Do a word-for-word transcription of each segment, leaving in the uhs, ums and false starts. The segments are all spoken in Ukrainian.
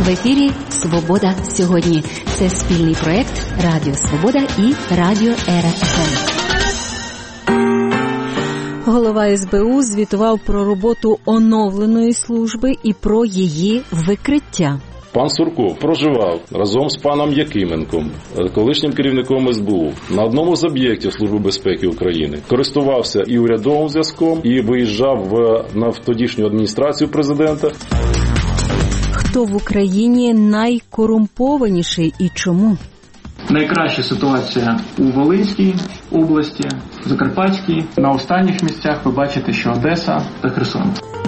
В ефірі «Свобода сьогодні». Це спільний проєкт Радіо Свобода і Радіо ЕРФ. Голова ес бе у звітував про роботу оновленої служби і про її викриття. Пан Сурков проживав разом з паном Якименком, колишнім керівником ес бе у, на одному з об'єктів Служби безпеки України. Користувався і урядовим зв'язком, і виїжджав в, на тодішню адміністрацію президента. Хто в Україні найкорумпованіший і чому? Найкраща ситуація у Волинській області, Закарпатській. На останніх місцях ви бачите, що Одеса та Херсон.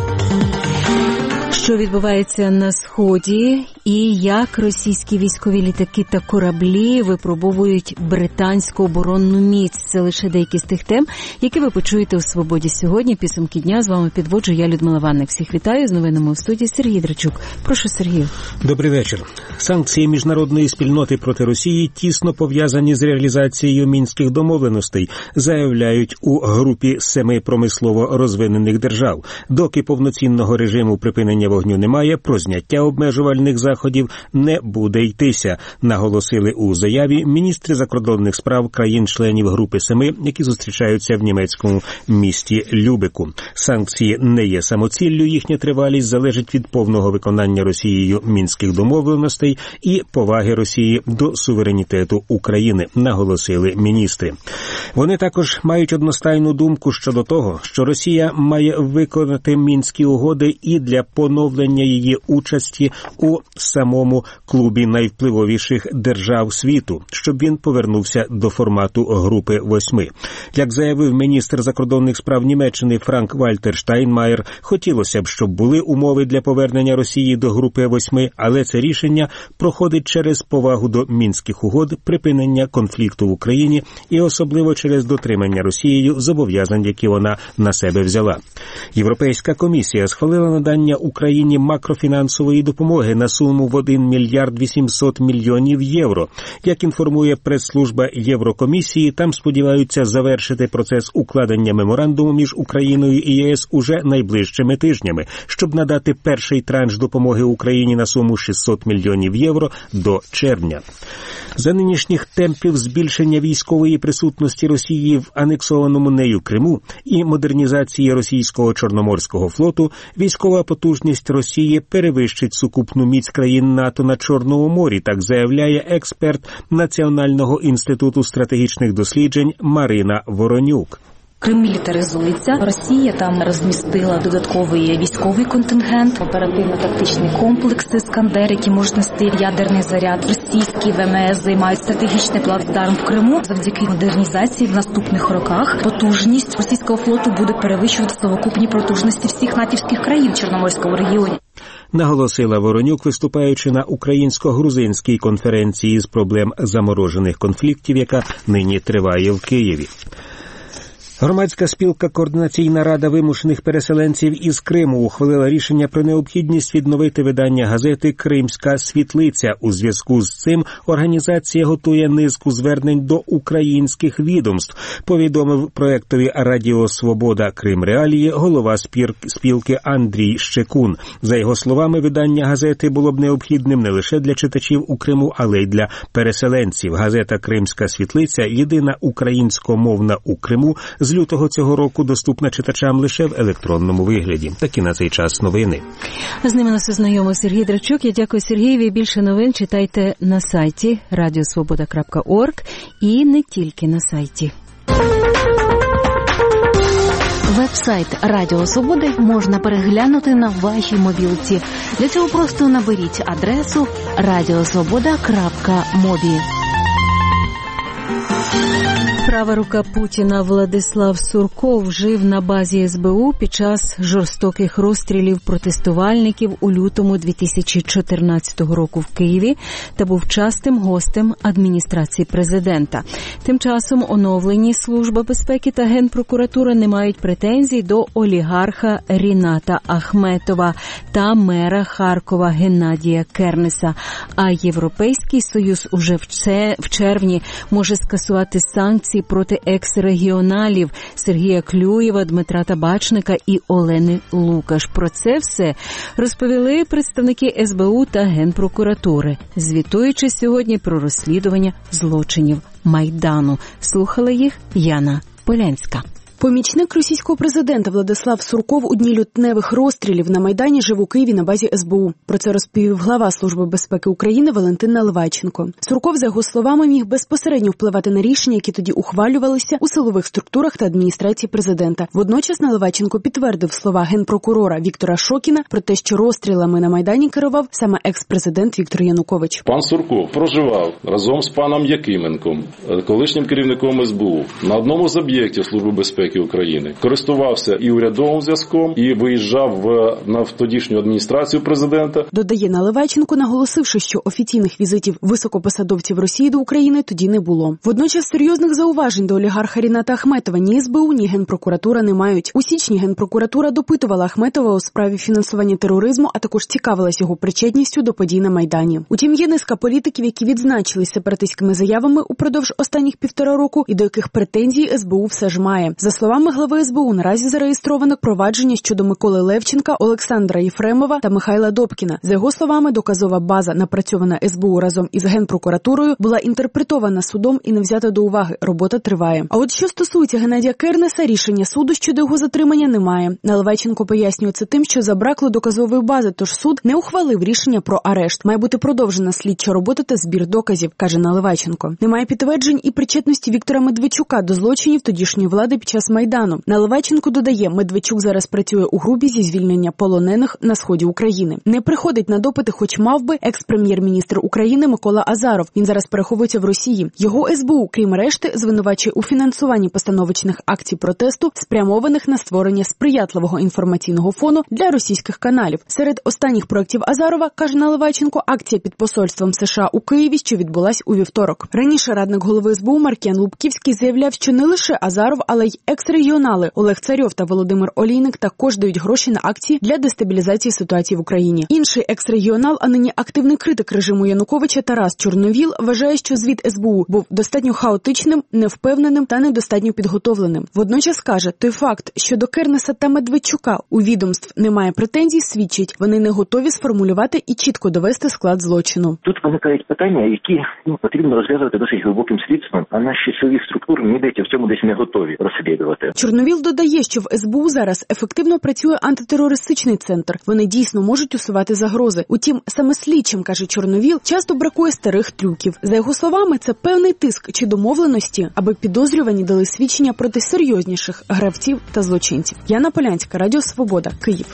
Що відбувається на Сході і як російські військові літаки та кораблі випробовують британську оборонну міць. Це лише деякі з тих тем, які ви почуєте у «Свободі сьогодні». Підсумки дня з вами підводжу я, Людмила Ванник. Всіх вітаю. З новинами у студії Сергій Драчук. Прошу, Сергію. Добрий вечір. Санкції міжнародної спільноти проти Росії тісно пов'язані з реалізацією мінських домовленостей, заявляють у групі семи промислово розвинених держав. Доки повноцінного режиму припинення вогню немає, про зняття обмежувальних заходів не буде йтися, наголосили у заяві міністри закордонних справ країн-членів групи семи, які зустрічаються в німецькому місті Любеку. Санкції не є самоціллю, їхня тривалість залежить від повного виконання Росією мінських домовленостей і поваги Росії до суверенітету України, наголосили міністри. Вони також мають одностайну думку щодо того, що Росія має виконати мінські угоди і для поновлення її участі у самому клубі найвпливовіших держав світу, щоб він повернувся до формату групи восьми. Як заявив міністр закордонних справ Німеччини Франк Вальтер Штайнмаєр, хотілося б, щоб були умови для повернення Росії до групи восьми, але це рішення проходить через повагу до мінських угод, припинення конфлікту в Україні і особливо через дотримання Росією зобов'язань, які вона на себе взяла. Європейська комісія схвалила надання Україні макрофінансової допомоги на суму в один мільярд вісімсот мільйонів євро. Як інформує прес-служба Єврокомісії, там сподіваються завершити процес укладення меморандуму між Україною і ЄС уже найближчими тижнями, щоб надати перший транш допомоги Україні на суму шістсот мільйонів євро до червня. За нинішніх темпів збільшення військової присутності Росії в анексованому нею Криму і модернізації російського Чорноморського флоту, військова потужність Росії перевищить сукупну міць країн НАТО на Чорному морі, так заявляє експерт Національного інституту стратегічних досліджень Марина Воронюк. Крим мілітаризується. Росія там розмістила додатковий військовий контингент, оперативно-тактичні комплекси «Іскандер», які можуть нести ядерний заряд. Російські ве ем ес займають стратегічний плацдарм в Криму. Завдяки модернізації в наступних роках потужність російського флоту буде перевищувати совокупні потужності всіх натівських країн в Чорноморському регіоні. Наголосила Воронюк, виступаючи на українсько-грузинській конференції з проблем заморожених конфліктів, яка нині триває в Києві. Громадська спілка «Координаційна рада вимушених переселенців із Криму» ухвалила рішення про необхідність відновити видання газети «Кримська світлиця». У зв'язку з цим організація готує низку звернень до українських відомств, повідомив проєктові «Радіо Свобода Крим Реалії» голова спілки Андрій Щекун. За його словами, видання газети було б необхідним не лише для читачів у Криму, але й для переселенців. Газета «Кримська світлиця» – єдина українськомовна у Криму, з лютого цього року доступна читачам лише в електронному вигляді. Такі на цей час новини. З ними нас ознайомив Сергій Драчук. Я дякую Сергієві. Більше новин читайте на сайті радіосвобода крапка орг і не тільки на сайті. Веб-сайт Радіо Свободи можна переглянути на вашій мобілці. Для цього просто наберіть адресу радіосвобода крапка мобі. Права рука Путіна Владислав Сурков жив на базі ес бе у під час жорстоких розстрілів протестувальників у лютому дві тисячі чотирнадцятого року в Києві та був частим гостем адміністрації президента. Тим часом оновлені Служба безпеки та Генпрокуратура не мають претензій до олігарха Ріната Ахметова та мера Харкова Геннадія Кернеса. А Європейський Союз уже в червні може скасувати санкції санкцій проти екс-регіоналів Сергія Клюєва, Дмитра Табачника і Олени Лукаш. Про це все розповіли представники ес бе у та Генпрокуратури, звітуючи сьогодні про розслідування злочинів Майдану. Слухала їх Яна Полянська. Помічник російського президента Владислав Сурков у дні лютневих розстрілів на Майдані жив у Києві на базі ес бе у. Про це розповів глава Служби безпеки України Валентин Наливайченко. Сурков, за його словами, міг безпосередньо впливати на рішення, які тоді ухвалювалися у силових структурах та адміністрації президента. Водночас Наливайченко підтвердив слова генпрокурора Віктора Шокіна про те, що розстрілами на Майдані керував саме екс-президент Віктор Янукович. Пан Сурков проживав разом з паном Якименком, колишнім керівником ес бе у, на одному з об'єктів Служби безпеки України. Користувався і урядовим зв'язком, і виїжджав в, на тодішню адміністрацію президента. Додає Наливайченко, наголосивши, що офіційних візитів високопосадовців Росії до України тоді не було. Водночас серйозних зауважень до олігарха Ріната Ахметова ні ес бе у, ні Генпрокуратура не мають. У січні Генпрокуратура допитувала Ахметова у справі фінансування тероризму, а також цікавилась його причетністю до подій на Майдані. Утім, є низка політиків, які відзначились сепаратистськими заявами упродовж останніх півтора року і до яких претензій ес бе у все ж має. За словами глави ес бе у, наразі зареєстровано провадження щодо Миколи Левченка, Олександра Єфремова та Михайла Добкіна. За його словами, доказова база, напрацьована ес бе у разом із Генпрокуратурою, була інтерпретована судом і не взята до уваги. Робота триває. А от що стосується Геннадія Кернеса, рішення суду щодо його затримання немає. Наливайченко пояснює це тим, що забракло доказової бази, тож суд не ухвалив рішення про арешт. Має бути продовжена слідча робота та збір доказів, каже Наливайченко. Немає підтверджень і причетності Віктора Медведчука до злочинів тодішньої влади під час Майдану. Наливайченко додає, Медведчук зараз працює у групі зі звільнення полонених на сході України. Не приходить на допити, хоч мав би екс-прем'єр-міністр України Микола Азаров. Він зараз переховується в Росії. Його ес бе у, крім решти, звинувачує у фінансуванні постановочних акцій протесту, спрямованих на створення сприятливого інформаційного фону для російських каналів. Серед останніх проєктів Азарова, каже Наливайченко, акція під посольством США у Києві, що відбулась у вівторок. Раніше радник голови ес бе у Маркіян Лубківський заявляв, що не лише Азаров, але й екс-регіонали Олег Царьов та Володимир Олійник також дають гроші на акції для дестабілізації ситуації в Україні. Інший екс-регіонал, а нині активний критик режиму Януковича Тарас Чорновіл вважає, що звіт ес бе у був достатньо хаотичним, невпевненим та недостатньо підготовленим. Водночас каже, той факт, що до Кернеса та Медведчука у відомств немає претензій, свідчить, вони не готові сформулювати і чітко довести склад злочину. Тут виникають питання, які ну, потрібно розв'язувати досить глибоким слідством, а наші силові структури, мені здається, в цьому десь не готові розслідувати. Чорновіл додає, що в ес бе у зараз ефективно працює антитерористичний центр. Вони дійсно можуть усувати загрози. Утім, саме слідчим, каже Чорновіл, часто бракує старих трюків. За його словами, це певний тиск чи домовленості, аби підозрювані дали свідчення проти серйозніших гравців та злочинців. Яна Полянська, Радіо Свобода, Київ.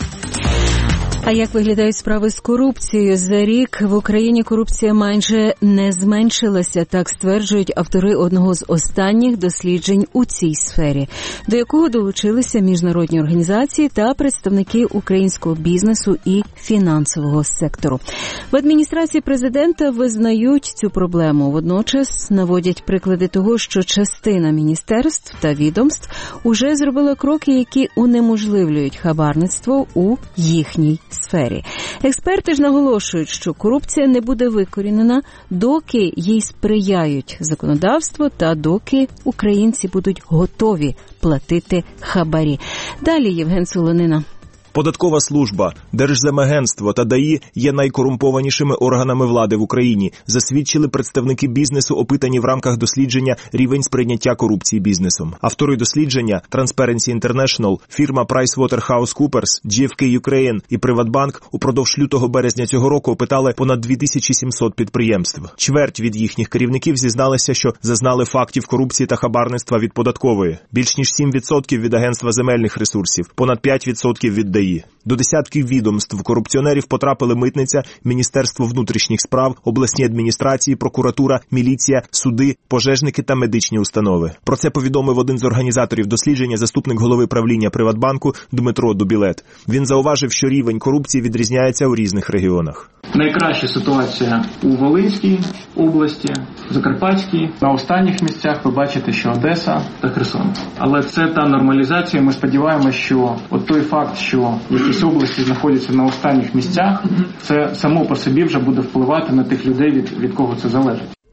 А як виглядають справи з корупцією? За рік в Україні корупція майже не зменшилася, так стверджують автори одного з останніх досліджень у цій сфері, до якого долучилися міжнародні організації та представники українського бізнесу і фінансового сектору. В адміністрації президента визнають цю проблему. Водночас наводять приклади того, що частина міністерств та відомств уже зробила кроки, які унеможливлюють хабарництво у їхній сфері. Експерти ж наголошують, що корупція не буде викорінена, доки їй сприяють законодавство та доки українці будуть готові платити хабарі. Далі Євген Солонина. Податкова служба, Держземагентство та ДАІ є найкорумпованішими органами влади в Україні, засвідчили представники бізнесу, опитані в рамках дослідження «Рівень сприйняття корупції бізнесом». Автори дослідження Transparency International, фірма PricewaterhouseCoopers, джі еф кей Ukraine і Приватбанк упродовж лютого-березня цього року опитали понад дві тисячі сімсот підприємств. Чверть від їхніх керівників зізналися, що зазнали фактів корупції та хабарництва від податкової. Більш ніж сім відсотків від Агентства земельних ресурсів, понад п'ять відсотків від ДАІ. До десятків відомств корупціонерів потрапили Митниця, Міністерство внутрішніх справ, обласні адміністрації, прокуратура, міліція, суди, пожежники та медичні установи. Про це повідомив один з організаторів дослідження, заступник голови правління Приватбанку Дмитро Дубілет. Він зауважив, що рівень корупції відрізняється у різних регіонах. Найкраща ситуація у Волинській області, Закарпатській. На останніх місцях ви бачите, що Одеса та Херсон. Але це та нормалізація. Ми сподіваємося, що от той факт, що якісь області знаходяться на останніх місцях, це само по собі вже буде впливати на тих людей, від, від кого це залежить.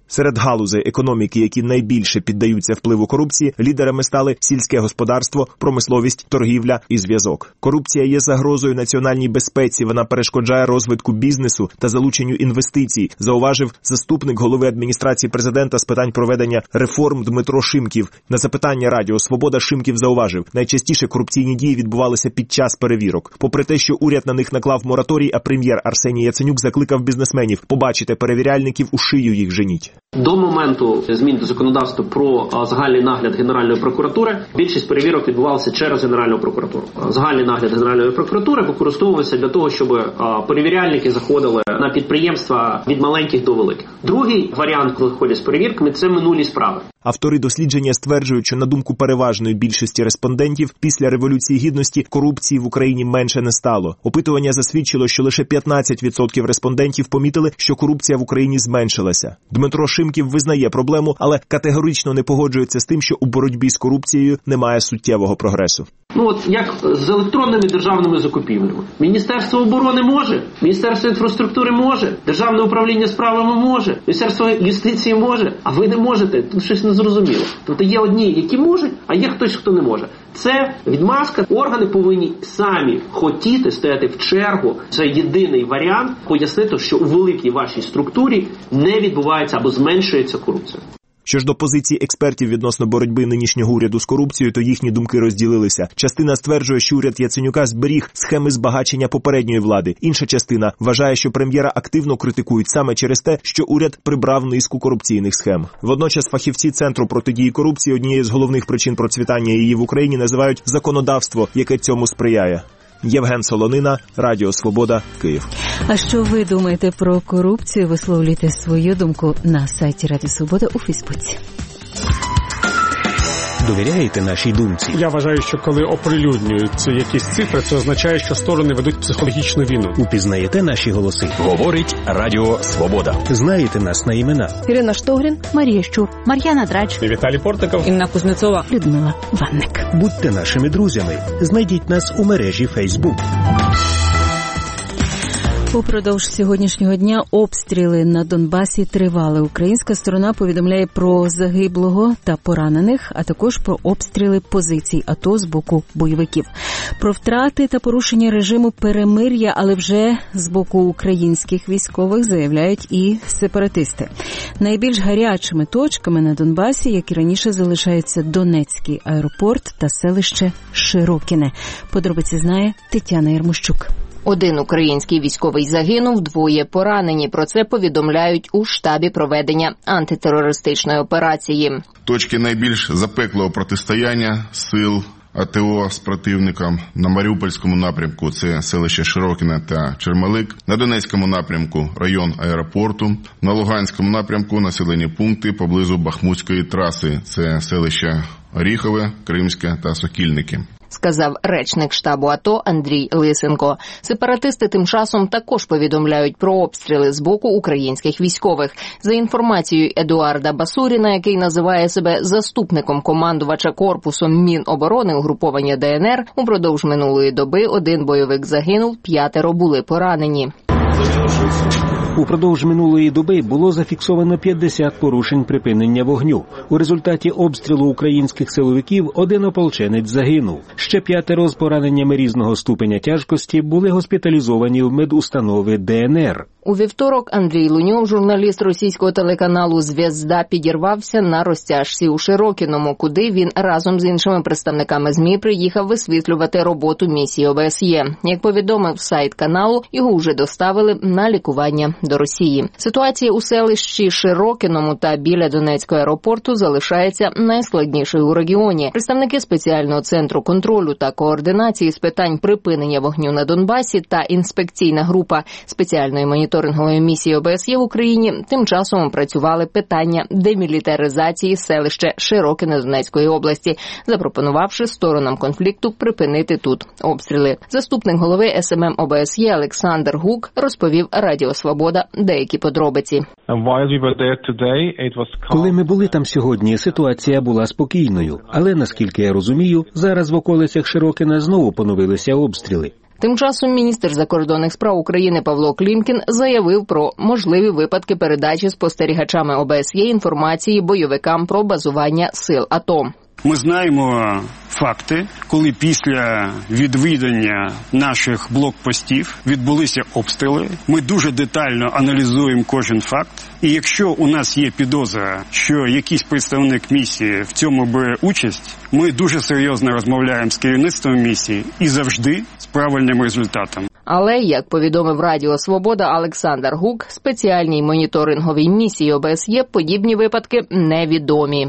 Серед галузей економіки, які найбільше піддаються впливу корупції, лідерами стали сільське господарство, промисловість, торгівля і зв'язок. Корупція є загрозою національній безпеці, вона перешкоджає розвитку бізнесу та залученню інвестицій, зауважив заступник голови адміністрації президента з питань проведення реформ Дмитро Шимків. На запитання Радіо Свобода Шимків зауважив, найчастіше корупційні дії відбувалися під час перевірок. Попри те, що уряд на них наклав мораторій, а прем'єр Арсеній Яценюк закликав бізнесменів: побачите перевіряльників, у шию їх женіть. До моменту змін до законодавства про загальний нагляд Генеральної прокуратури більшість перевірок відбувалася через Генеральну прокуратуру. Загальний нагляд Генеральної прокуратури використовувався для того, щоб перевіряльники заходили на підприємства від маленьких до великих. Другий варіант, коли ходять з перевірками, це минулі справи. Автори дослідження стверджують, що на думку переважної більшості респондентів, після Революції Гідності корупції в Україні менше не стало. Опитування засвідчило, що лише п'ятнадцять відсотків респондентів помітили, що корупція в Україні зменшилася. Дмитро Шимків визнає проблему, але категорично не погоджується з тим, що у боротьбі з корупцією немає суттєвого прогресу. Ну от як з електронними державними закупівлями. Міністерство оборони може, Міністерство інфраструктури може, Державне управління справами може, Міністерство юстиції може, а ви не можете. Тут щось незрозуміло. Тобто є одні, які можуть, а є хтось, хто не може. Це відмазка. Органи повинні самі хотіти стояти в чергу. Це єдиний варіант пояснити, що у великій вашій структурі не відбувається або зменшується корупція. Що ж до позиції експертів відносно боротьби нинішнього уряду з корупцією, то їхні думки розділилися. Частина стверджує, що уряд Яценюка зберіг схеми збагачення попередньої влади. Інша частина вважає, що прем'єра активно критикують саме через те, що уряд прибрав низку корупційних схем. Водночас фахівці Центру протидії корупції однією з головних причин процвітання її в Україні називають законодавство, яке цьому сприяє. Євген Солонина, Радіо Свобода, Київ. А що ви думаєте про корупцію? Висловлюйте свою думку на сайті Радіо Свобода у Фейсбуці. Довіряєте нашій думці? Я вважаю, що коли оприлюднюються якісь цифри, це означає, що сторони ведуть психологічну війну. Упізнаєте наші голоси? Говорить Радіо Свобода. Знаєте нас на імена? Ірина Штогрін, Марія Щур, Мар'яна Драч, Віталій Портников, Інна Кузнецова, Людмила Ванник. Будьте нашими друзями. Знайдіть нас у мережі Фейсбук. Упродовж сьогоднішнього дня обстріли на Донбасі тривали. Українська сторона повідомляє про загиблого та поранених, а також про обстріли позицій АТО з боку бойовиків. Про втрати та порушення режиму перемир'я, але вже з боку українських військових, заявляють і сепаратисти. Найбільш гарячими точками на Донбасі, як і раніше, залишаються Донецький аеропорт та селище Широкине. Подробиці знає Тетяна Ярмощук. Один український військовий загинув, двоє поранені. Про це повідомляють у штабі проведення антитерористичної операції. Точки найбільш запеклого протистояння сил АТО з противником на Маріупольському напрямку – це селище Широкине та Чермелик, на Донецькому напрямку – район аеропорту, на Луганському напрямку – населені пункти поблизу Бахмутської траси – це селище Оріхове, Кримське та Сокільники. Сказав речник штабу АТО Андрій Лисенко. Сепаратисти тим часом також повідомляють про обстріли з боку українських військових. За інформацією Едуарда Басуріна, який називає себе заступником командувача корпусом Міноборони угруповання ДНР, упродовж минулої доби один бойовик загинув, п'ятеро були поранені. Упродовж минулої доби було зафіксовано п'ятдесят порушень припинення вогню. У результаті обстрілу українських силовиків один ополченець загинув. Ще п'ятеро з пораненнями різного ступеня тяжкості були госпіталізовані в медустанови ДНР. У вівторок Андрій Луньов, журналіст російського телеканалу «Зв'язда», підірвався на розтяжці у Широкиному, куди він разом з іншими представниками ЗМІ приїхав висвітлювати роботу місії ОБСЄ. Як повідомив сайт каналу, його вже доставили на лікування до Росії. Ситуація у селищі Широкиному та біля Донецького аеропорту залишається найскладнішою у регіоні. Представники спеціального центру контролю та координації з питань припинення вогню на Донбасі та інспекційна група спеціальної моніторингової місії ОБСЄ в Україні тим часом опрацювали питання демілітаризації селища Широкине Донецької області, запропонувавши сторонам конфлікту припинити тут обстріли. Заступник голови ес ем ем ОБСЄ Олександр Гук розповів Радіо Свобода деякі подробиці. Коли ми були там сьогодні, ситуація була спокійною, але, наскільки я розумію, зараз в околицях Широкина знову поновилися обстріли. Тим часом міністр закордонних справ України Павло Клімкін заявив про можливі випадки передачі спостерігачами О Б С Є інформації бойовикам про базування сил АТО. Ми знаємо факти, коли після відвідання наших блокпостів відбулися обстріли. Ми дуже детально аналізуємо кожен факт. І якщо у нас є підозра, що якийсь представник місії в цьому бере участь, ми дуже серйозно розмовляємо з керівництвом місії і завжди з правильним результатом. Але, як повідомив Радіо Свобода Олександр Гук, спеціальній моніторинговій місії О Б С Є подібні випадки невідомі.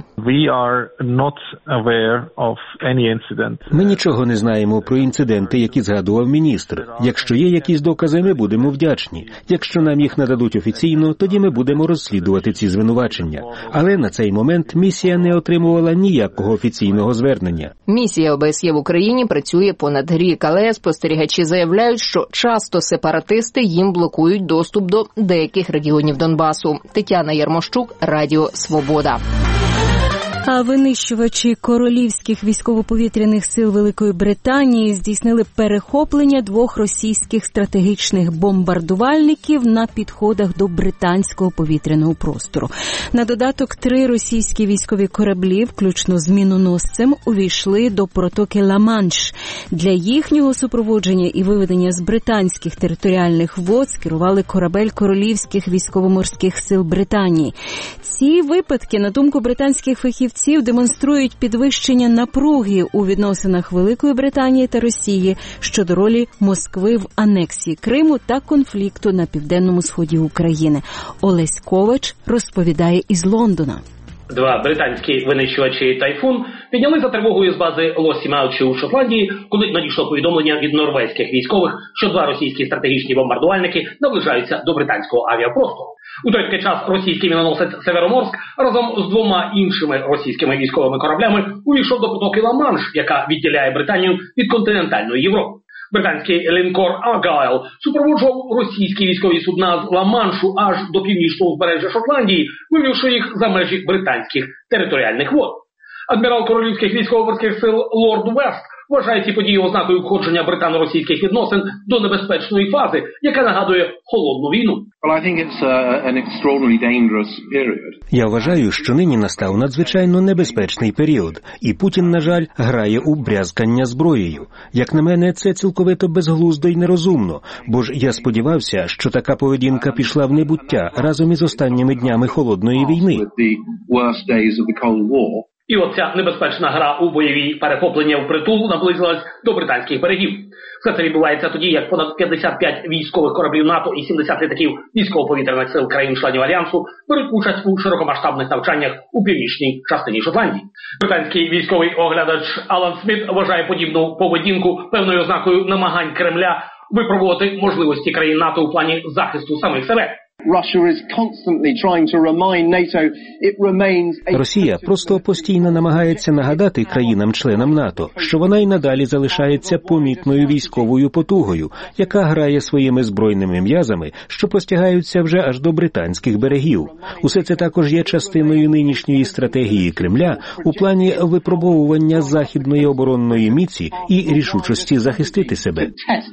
Ми нічого не знаємо про інциденти, які згадував міністр. Якщо є якісь докази, ми будемо вдячні. Якщо нам їх нададуть офіційно, тоді ми будемо розслідувати ці звинувачення. Але на цей момент місія не отримувала ніякого офіційного звернення. Місія О Б С Є в Україні працює понад рік, але спостерігачі заявляють, що часто сепаратисти їм блокують доступ до деяких регіонів Донбасу. Тетяна Ярмощук, Радіо Свобода. А винищувачі королівських військово-повітряних сил Великої Британії здійснили перехоплення двох російських стратегічних бомбардувальників на підходах до британського повітряного простору. На додаток, три російські військові кораблі, включно з міноносцем, увійшли до протоки Ла-Манш. Для їхнього супроводження і виведення з британських територіальних вод скерували корабель королівських військово-морських сил Британії. Ці випадки, на думку британських фахівців, демонструють підвищення напруги у відносинах Великої Британії та Росії щодо ролі Москви в анексії Криму та конфлікту на південному сході України. Олесь Ковач розповідає із Лондона. Два британські винищувачі «Тайфун» підняли за тривогою з бази Лоссі-Маучі у Шотландії, коли надійшло повідомлення від норвезьких військових, що два російські стратегічні бомбардувальники наближаються до британського авіапростору. У той таки час російський міноносець «Североморськ» разом з двома іншими російськими військовими кораблями увійшов до протоки Ла-Манш, яка відділяє Британію від континентальної Європи. Британський лінкор «Аргайл» супроводжував російські військові судна з Ла-Маншу аж до північного узбережжя Шотландії, вивівши їх за межі британських територіальних вод. Адмірал королівських військово-морських сил Лорд Вест вважає ці події ознакою входження британо-російських відносин до небезпечної фази, яка нагадує холодну війну. Я вважаю, що нині настав надзвичайно небезпечний період, і Путін, на жаль, грає у брязкання зброєю. Як на мене, це цілковито безглуздо й нерозумно, бо ж я сподівався, що така поведінка пішла в небуття разом із останніми днями холодної війни. І оця небезпечна гра у бойові перехоплення впритул наблизилась до британських берегів. Все це відбувається тоді, як понад п'ятдесят п'ять військових кораблів НАТО і сімдесят літаків військово-повітряних сил країн-членів Альянсу беруть участь у широкомасштабних навчаннях у північній частині Шотландії. Британський військовий оглядач Алан Сміт вважає подібну поведінку певною ознакою намагань Кремля випробувати можливості країн НАТО у плані захисту самих себе. Росія просто постійно намагається нагадати країнам-членам НАТО, що вона й надалі залишається помітною військовою потугою, яка грає своїми збройними м'язами, що простягаються вже аж до британських берегів. Усе це також є частиною нинішньої стратегії Кремля у плані випробовування західної оборонної міці і рішучості захистити себе.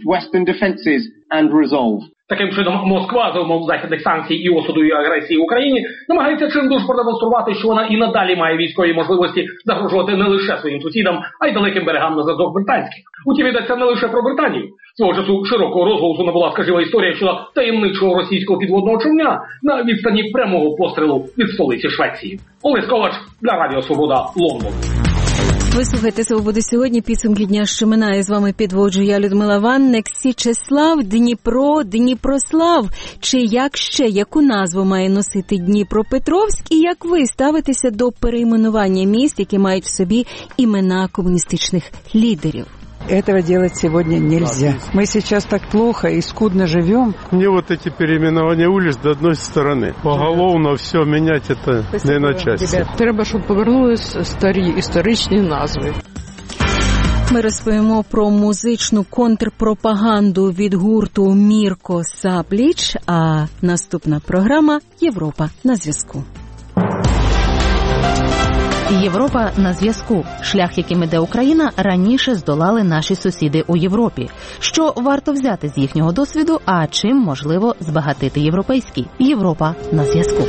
Таким чином, Москва, за умов західних санкцій і осуду і агресії в Україні, намагається чимдуж продемонструвати, що вона і надалі має військові можливості загрожувати не лише своїм сусідам, а й далеким берегам на зразок британських. Утім, йдеться не лише про Британію. Свого часу широкого розголосу набула скажіва історія щодо таємничого російського підводного човня на відстані прямого пострілу від столиці Швеції. Олесь Ковач для Радіо Свобода, Лондон. Ви слухаєте «Свободу сьогодні», підсумки дня, що минає. З вами підводжу я, Людмила Ванник. Січеслав, Дніпро, Дніпрослав. Чи як ще, яку назву має носити Дніпропетровськ? І як ви ставитеся до перейменування міст, які мають в собі імена комуністичних лідерів? Этого делать сегодня нельзя. Мы сейчас так плохо и скудно живем. Мне вот эти переименования улиц до одной стороны. Поголовно все менять это не на части. Треба, щоб повернулись старі історичні назви. Ми розповімо про музичну контрпропаганду від гурту Мірко Сапліч, а наступна програма «Європа на зв'язку». Європа на зв'язку. Шлях, яким іде Україна, раніше здолали наші сусіди у Європі. Що варто взяти з їхнього досвіду, а чим можливо збагатити європейський? Європа на зв'язку.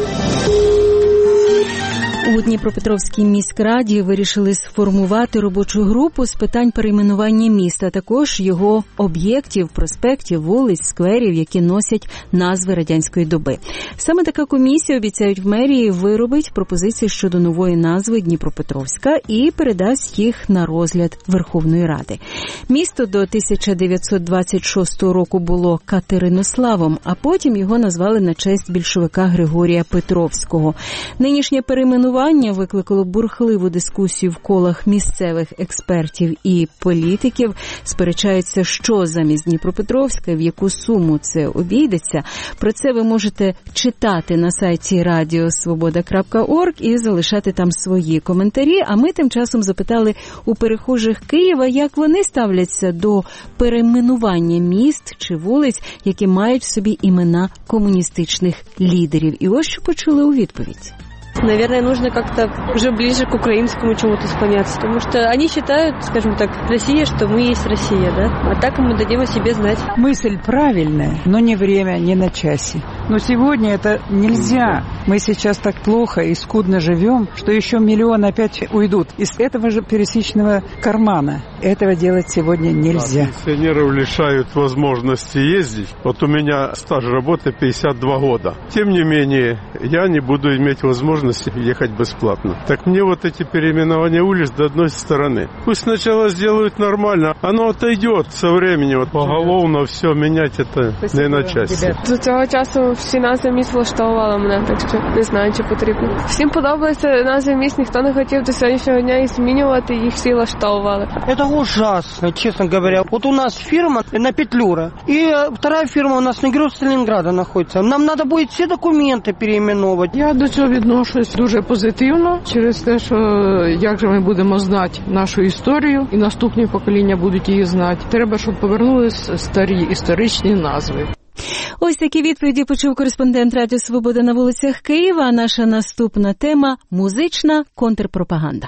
У Дніпропетровській міськраді вирішили сформувати робочу групу з питань перейменування міста, а також його об'єктів, проспектів, вулиць, скверів, які носять назви радянської доби. Саме така комісія, обіцяють в мерії, виробить пропозиції щодо нової назви Дніпропетровська і передасть їх на розгляд Верховної Ради. Місто до тисяча дев'ятсот двадцять шостого року було Катеринославом, а потім його назвали на честь більшовика Григорія Петровського. Нинішнє перейменування викликало бурхливу дискусію в колах місцевих експертів і політиків. Сперечаються, що замість Дніпропетровська, в яку суму це обійдеться. Про це ви можете читати на сайті радіо свобода крапка орг і залишати там свої коментарі. А ми тим часом запитали у перехожих Києва, як вони ставляться до перейменування міст чи вулиць, які мають в собі імена комуністичних лідерів. І ось що почули у відповідь. Наверное, нужно как-то уже ближе к украинскому чему-то склоняться, потому что они считают, скажем так, Россия, что мы есть Россия, да? А так мы дадим о себе знать. Мысль правильная, но не время, не на часе. Но сегодня это нельзя. Мы сейчас так плохо и скудно живем, что еще миллион опять уйдут из этого же пересечного кармана. Этого делать сегодня нельзя. Пенсионеров лишают возможности ездить. Вот у меня стаж работы пятьдесят два года. Тем не менее, я не буду иметь возможности ехать бесплатно. Так мне вот эти переименования улиц до одной стороны. Пусть сначала сделают нормально, оно отойдет со временем. Вот поголовно все менять это не на часі. До цього часу всі назви міст влаштовували мене, так що не знаю, чи потрібно. Всім подобається назви міст, ніхто не хотів до сьогоднішнього дня їх змінювати, їх всі влаштовували. Это ужасно, честно говоря. Вот у нас фирма на Петлюра, и вторая фирма у нас на Герой Сталинграда находится. Нам надо будет все документы переименовать. Я до цього відношусь дуже позитивно, через те, що як же ми будемо знати нашу історію, і наступні покоління будуть її знати. Треба, щоб повернулись старі історичні назви. Ось такі відповіді почув кореспондент Радіо Свобода на вулицях Києва. А наша наступна тема – музична контрпропаганда.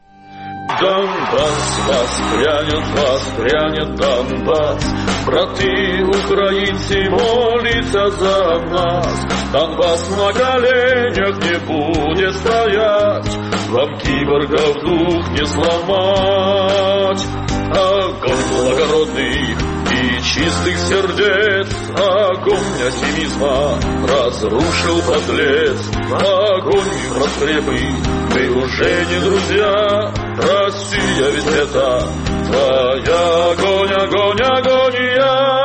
Донбас, воспрянет, воспрянет Донбас. Браты украинцы молятся за нас. Донбас на коленях не будет стоять, вам киборгов дух не сломать. Огонь благородных и чистых сердец, огонь оптимизма разрушил подлец. Огонь раскрепы, мы уже не друзья. Россия ведь это твоя огонь, огонь, агония.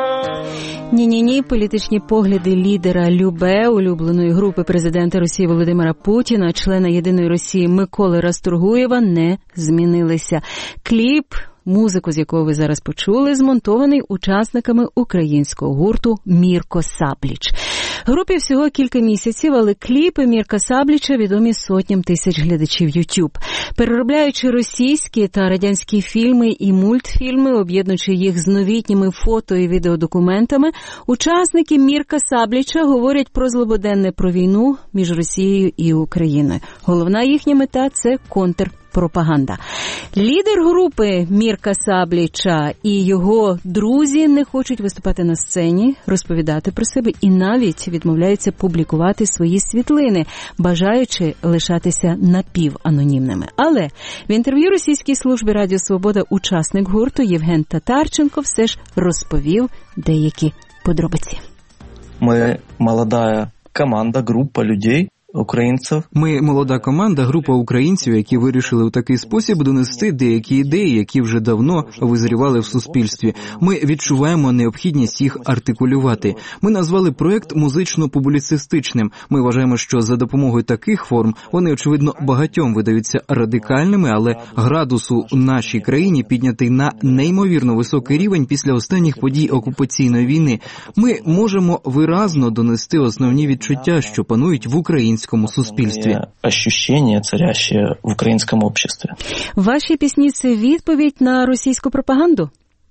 Ні-ні-ні, політичні погляди лідера Любе, улюбленої групи президента Росії Володимира Путіна, члена Єдиної Росії Миколи Расторгуєва, не змінилися. Кліп, музику з якого ви зараз почули, змонтований учасниками українського гурту «Мірко Сабліч». Групі всього кілька місяців, але кліпи Мірка Сабліча відомі сотням тисяч глядачів YouTube. Переробляючи російські та радянські фільми і мультфільми, об'єднуючи їх з новітніми фото і відеодокументами, учасники Мірка Сабліча говорять про злободенне, про війну між Росією і Україною. Головна їхня мета – це контрпропаганда. Лідер групи Мірка Сабліча і його друзі не хочуть виступати на сцені, розповідати про себе і навіть відмовляються публікувати свої світлини, бажаючи лишатися напіванонімними. Але в інтерв'ю російській службі Радіо Свобода учасник гурту Євген Татарченко все ж розповів деякі подробиці. Ми молода команда, група людей, українців. Ми молода команда, група українців, які вирішили у такий спосіб донести деякі ідеї, які вже давно визрівали в суспільстві. Ми відчуваємо необхідність їх артикулювати. Ми назвали проект музично-публіцистичним. Ми вважаємо, що за допомогою таких форм вони, очевидно, багатьом видаються радикальними, але градусу у нашій країні піднятий на неймовірно високий рівень після останніх подій окупаційної війни. Ми можемо виразно донести основні відчуття, що панують в українському суспільстві. Ощущення, царящі в українському обществі. Ваші пісні – це відповідь на російську пропаганду?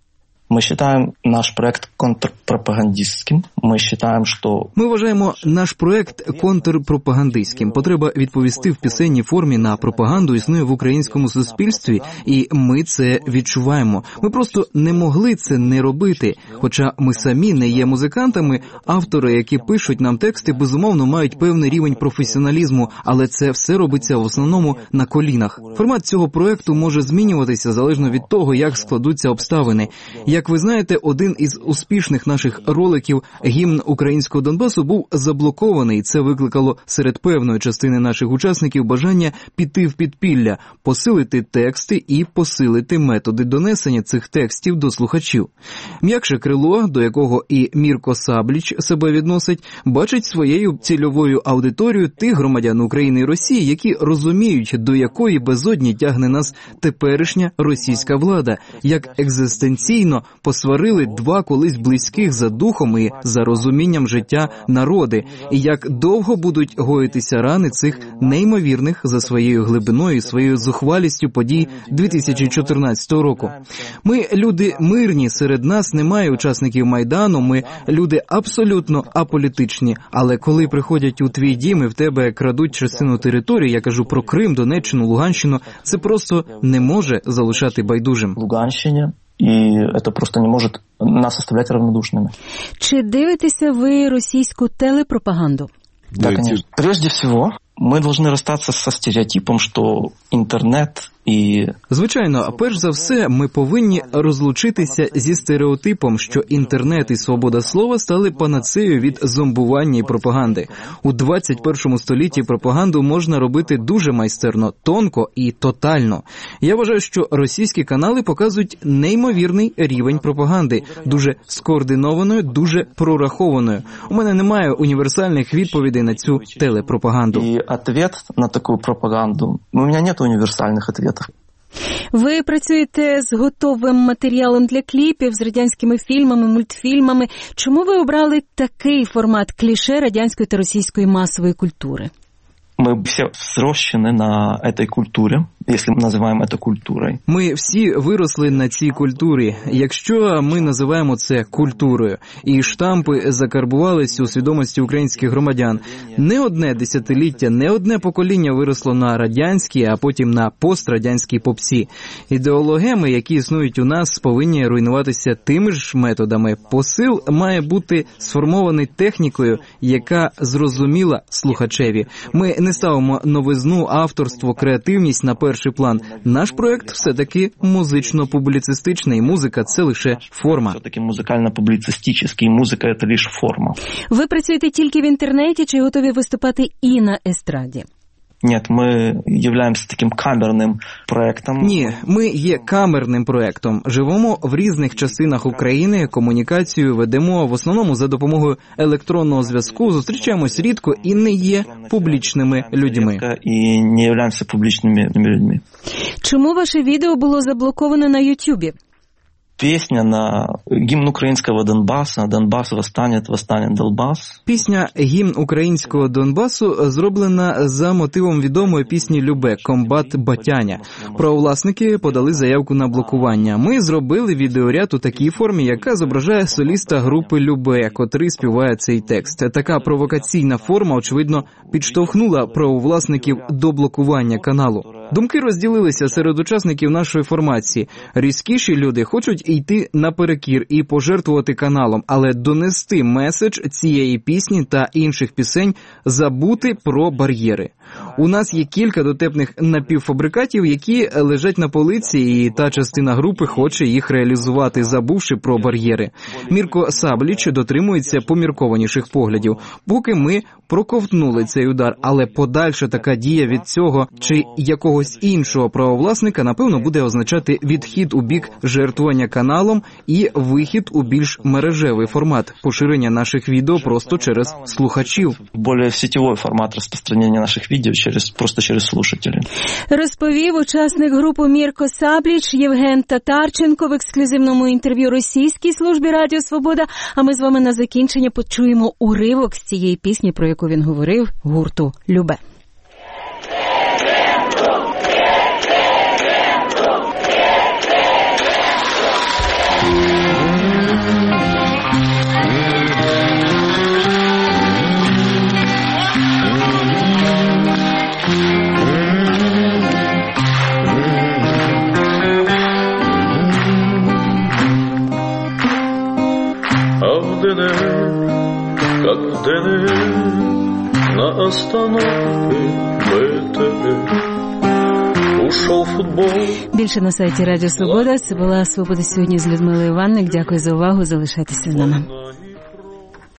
Мы считаем наш проект контрпропагандистским. Мы считаем, що... Ми вважаємо наш проект контрпропагандистським. Потреба відповісти в пісенній формі на пропаганду існує в українському суспільстві, і ми це відчуваємо. Ми просто не могли це не робити. Хоча ми самі не є музикантами, автори, які пишуть нам тексти, безумовно, мають певний рівень професіоналізму, але це все робиться в основному на колінах. Формат цього проекту може змінюватися залежно від того, як складуться обставини. Як ви знаєте, один із успішних наших роликів «Гімн українського Донбасу» був заблокований. Це викликало серед певної частини наших учасників бажання піти в підпілля, посилити тексти і посилити методи донесення цих текстів до слухачів. М'якше крило, до якого і Мірко Сабліч себе відносить, бачить своєю цільовою аудиторією тих громадян України і Росії, які розуміють, до якої безодні тягне нас теперішня російська влада, як екзистенційно посварили два колись близьких за духом і за розумінням життя народи, і як довго будуть гоїтися рани цих неймовірних за своєю глибиною і своєю зухвалістю подій дві тисячі чотирнадцятого року. Ми люди мирні, серед нас немає учасників Майдану, ми люди абсолютно аполітичні, але коли приходять у твій дім і в тебе крадуть частину території, я кажу про Крим, Донеччину, Луганщину, це просто не може залишати байдужим. Луганщині. І це просто не може нас оставляти равнодушними. Чи дивитеся ви російську телепропаганду? Да, конечно. Прежде всего, мы должны расстаться со стереотипом, что интернет і... Звичайно, перш за все, ми повинні розлучитися зі стереотипом, що інтернет і свобода слова стали панацеєю від зомбування і пропаганди. У двадцять першому столітті пропаганду можна робити дуже майстерно, тонко і тотально. Я вважаю, що російські канали показують неймовірний рівень пропаганди, дуже скоординованою, дуже прорахованою. У мене немає універсальних відповідей на цю телепропаганду. І відповідь на таку пропаганду, у мене немає універсальних відповідей. Ви працюєте з готовим матеріалом для кліпів, з радянськими фільмами, мультфільмами. Чому ви обрали такий формат кліше радянської та російської масової культури? Ми всі зрощені на цій культурі, якщо ми називаємо це культурою. Ми всі виросли на цій культурі, якщо ми називаємо це культурою. І штампи закарбувалися у свідомості українських громадян. Не одне десятиліття, не одне покоління виросло на радянській, а потім на пострадянській попсі. Ідеологеми, які існують у нас, повинні руйнуватися тими ж методами. Посил має бути сформований технікою, яка зрозуміла слухачеві. Ми не ставимо новизну, авторство, креативність на перший план. Наш проект все-таки музично-публіцистичний. Музика – це лише форма. Все-таки музикально-публіцистичний. Музика – це лише форма. Ви працюєте тільки в інтернеті чи готові виступати і на естраді? Ні, ми являємося таким камерним проєктом. Ні, ми є камерним проєктом. Живемо в різних частинах України, комунікацію ведемо в основному за допомогою електронного зв'язку, зустрічаємось рідко і не є публічними людьми. І не являємося публічними людьми. Чому ваше відео було заблоковано на Ютубі? Пісня на гімн українського Донбасу, Донбас восстане, восстане Донбас. Пісня «Гімн українського Донбасу» зроблена за мотивом відомої пісні «Любе» «Комбат Батяня». Правовласники подали заявку на блокування. Ми зробили відеоряд у такій формі, яка зображає соліста групи «Любе», котрий співає цей текст. Така провокаційна форма, очевидно, підштовхнула правовласників до блокування каналу. Думки розділилися серед учасників нашої формації. Різкіші люди хочуть йти наперекір і пожертвувати каналом, але донести меседж цієї пісні та інших пісень, забути про бар'єри. У нас є кілька дотепних напівфабрикатів, які лежать на полиці, і та частина групи хоче їх реалізувати, забувши про бар'єри. Мірко Сабліч дотримується поміркованіших поглядів. Поки ми проковтнули цей удар, але подальша така дія від цього чи якогось іншого правовласника, напевно, буде означати відхід у бік жертвування каналом і вихід у більш мережевий формат поширення наших відео просто через слухачів. Більш сетєвий формат розпространення наших відео через просто через слушателів. Розповів учасник групи Мірко Сабліч Євген Татарченко в ексклюзивному інтерв'ю російській службі Радіо Свобода. А ми з вами на закінчення почуємо уривок з цієї пісні, про яку він говорив, гурту «Любе». Thank you. как дневник на остановке БТР. Ушел футбол. Більше на сайті Радіо Свобода. Це була «Свобода сьогодні» з Людмилою Іванник. Дякую за увагу. Залишайтеся з нами.